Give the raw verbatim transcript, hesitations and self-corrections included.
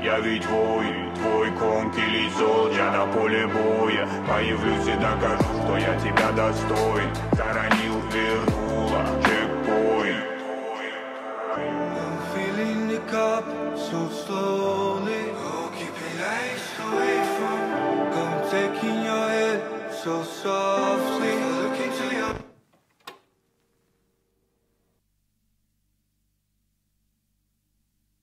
Я ведь твой, твой конкий зол. Я на поле боя появлюсь и докажу, что я тебя достоин. Заронил, вернула, чекпоинт. I'm filling the cup so slowly. Oh, keeping lights away from. I'm taking your head so softly. Look into your